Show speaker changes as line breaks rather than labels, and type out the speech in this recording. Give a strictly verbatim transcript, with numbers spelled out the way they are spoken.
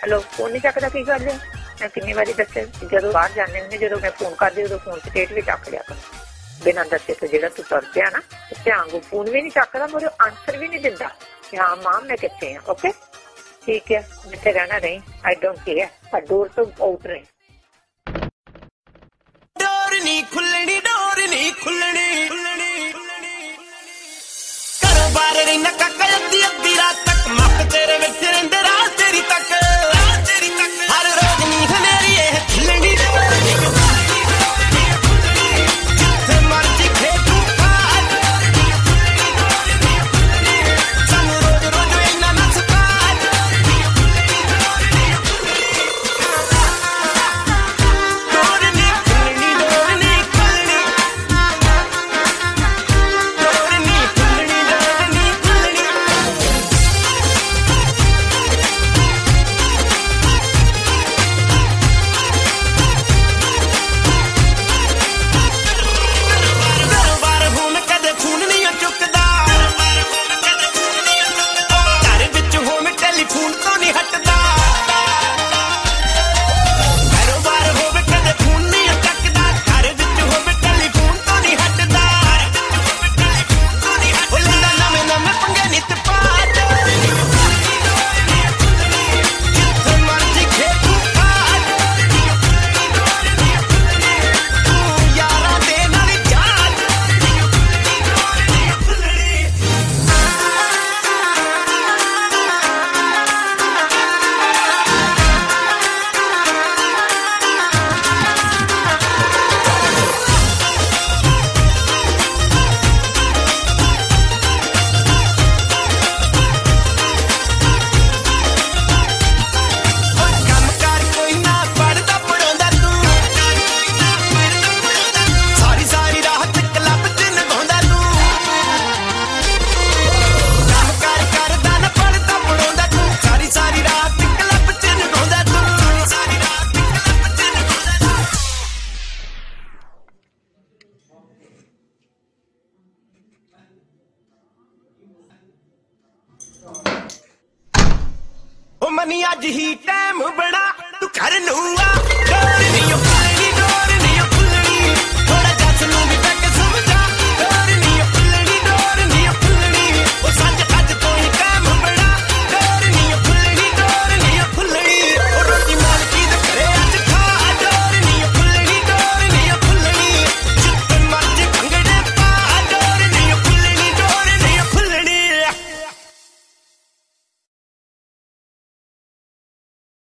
Hello, phone ਨਹੀਂ ਚੱਕਦਾ, ਕੀ ਗੱਲ ਹੈ? ਮੈਂ ਕਿੰਨੀ ਵਾਰੀ ਦੱਸਿਆ, ਜਦੋਂ ਬਾਹਰ ਜਾਂਦੇ ਹੁੰਦੇ, ਜਦੋਂ ਮੈਂ ਫੋਨ ਕਰਦੀ ਉਦੋਂ ਫੋਨ ਸਟੇਟ ਵੀ ਚੱਕ ਲਿਆ ਕਰ, ਬਿਨਾਂ ਦੱਸੇ ਤੋਂ। ਜਿਹੜਾ ਤੂੰ ਤੁਰ ਪਿਆ ਨਾ, ਧਿਆਨ ਨੂੰ ਫੋਨ ਵੀ ਨਹੀਂ ਚੱਕਦਾ, ਮੇਰੇ ਆਨਸਰ ਵੀ ਨਹੀਂ ਦਿੰਦਾ ਕਿ ਹਾਂ ਮਾਂ ਮੈਂ ਕਿੱਥੇ ਹਾਂ। ਓਕੇ ਠੀਕ ਹੈ, ਜਿੱਥੇ ਰਹਿਣਾ ਰਹੀ, ਆਈ ਡੋਂਟ ਕੇਅਰ, ਪਰ ਡੋਰ ਤੋਂ ਆਊਟ ਰਹੀ।
ਡੋਰ ਨਹੀਂ ਖੁੱਲਣੀ, ਡੋਰ ਨਹੀਂ ਖੁੱਲਣੀ, ਘਰੋਂ ਬਾਹਰ ਰਹਿਣਾ ਕਾਕਾ ਅੱਧੀ ਅੱਧੀ ਰਾਤ ਤੱਕ, ਮੱਕ ਤੇਰੇ ਵਿੱਚ ਰਹਿੰਦੇ ਰਾਤ ਤੇਰੀ ਤੱਕ, ਹਰ ਰੋਜ਼ ਨੀ ਹਨੇਰੀ ਇਹ ਖਿਲਣੀ, ਜਿੱਥੇ ਮਰਜੀ ਖੇਡੂ ਖਾਦ, ਸਾਨੂੰ ਰੋਜ਼ ਰੋਜ਼ ਇੰਨਾ ਨਾ ਸਤਾ, ਡੋਰ ਨੀ ਖੁੱਲਣੀ, ਡੋਰ ਨੀ ਖੁੱਲਣੀ, ਡੋਰ ਨੀ ਖੁੱਲਣੀ, ਡੋਰ ਨੀ ਖੁੱਲਣੀ। ਦਰਬਾਰ ਹੋਣ ਕਦੇ ਫੋਨ ਨਹੀਂ ਚੁੱਕਦਾ, ਘਰ ਵਿੱਚ ਹੋਵੇ ਟੈਲੀਫੋਨ ਤੋਂ ਨਹੀਂ ਹਟਦਾ, ਕਾਰੋਬਾਰ ਹੋਵੇ ਕਦੇ ਫੋਨ ਨਹੀਂ ਚੱਕਦਾ, ਘਰ ਵਿੱਚ ਹੋਵੇ ਟੈਲੀਫੋਨ ਤੋਂ ਨਹੀਂ ਹਟਦਾ, ਉਹ ਲੈਂਦਾ ਨਵੇਂ ਨਵੇਂ ਪੰਗੇ ਨਿੱਤ ਪਾਤ, ਜਿੱਥੇ ਮਰਜੀ ਖੇਡੂ ਖਾਦ, ਤੂੰ ਯਾਰਾਂ ਦੇ ਨਾਲ ਜਾਨ, ਕੰਮ ਕਾਰ ਕੋਈ ਨਾ ਪੜਦਾ ਪੜਾਉਂਦਾ ਤੂੰ, ਸਾਰੀ ਸਾਰੀ ਰਾਤ ਕਲੱਬ ਚ ਨਗਾਉਂਦਾ ਤੂੰ, ਕੰਮ ਕਾਰ ਕਰਦਾ ਨਾ ਪੜਦਾ ਪੜਾਉਂਦਾ ਤੂੰ, ਸਾਰੀ ਸਾਰੀ ਰਾਤ ਕਲੱਬ ਚ ਨਗਾਉਂਦਾ ਤੂੰ, ਸਾਰੀ ਰਾਤ ਕਲੱਬ ਚ ਨਗਾਉਂਦਾ ਤੂੰ। ਉਹ ਮਨੀ ਅੱਜ ਹੀ ਟਾਈਮ ਬਣਾ, ਤੂੰ ਘਰ ਨੂੰ ਆ, ਡੋਰ ਨਹੀਂ